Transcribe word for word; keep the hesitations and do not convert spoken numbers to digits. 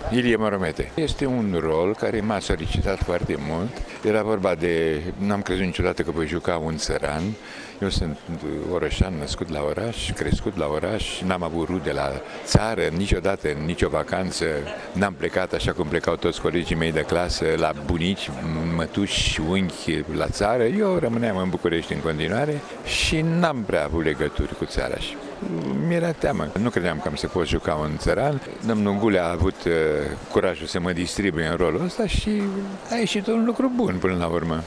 Ilie Moromete. Este un rol care m-a solicitat foarte mult. Era vorba de... N-am crezut niciodată că voi juca un țăran. Eu sunt orășan, născut la oraș, crescut la oraș, n-am avut rude la țară, niciodată, în nicio vacanță. N-am plecat așa cum plecau toți colegii mei de clasă, la bunici, mătuși, unchi, la țară. Eu rămâneam în București în continuare și n-am prea avut legături cu țara. Mi-era teamă. Nu credeam că am să pot juca un țăran. Domnul Gulea a avut uh, curajul să mă distribuie în rolul ăsta și a ieșit un lucru bun până la urmă.